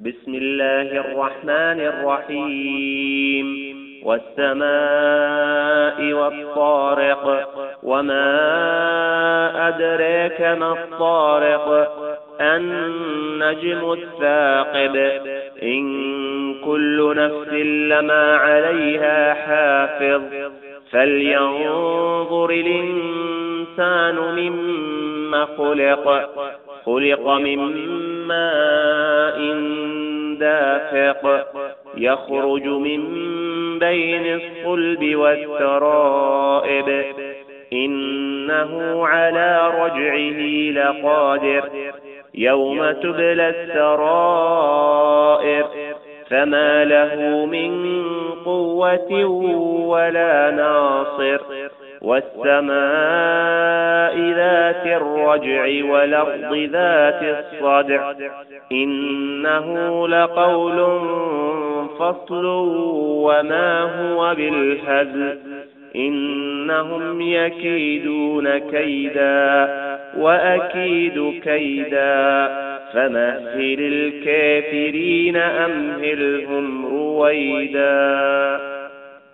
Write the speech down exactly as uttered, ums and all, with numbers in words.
بسم الله الرحمن الرحيم والسماء والطارق وما أدراك ما الطارق النجم الثاقب إن كل نفس لما عليها حافظ فلينظر الإنسان مما خلق خلق من ماء دافق يخرج من بين الصلب والترائب إنه على رجعه لقادر يوم تبلى السرائر فما له من قوة ولا ناصر والسماء ذات الرجع والأرض ذات الصدع إنه لقول فصل وما هو بالهزل إنهم يكيدون كيدا وأكيد كيدا فمهل الكافرين أمهلهم رويدا.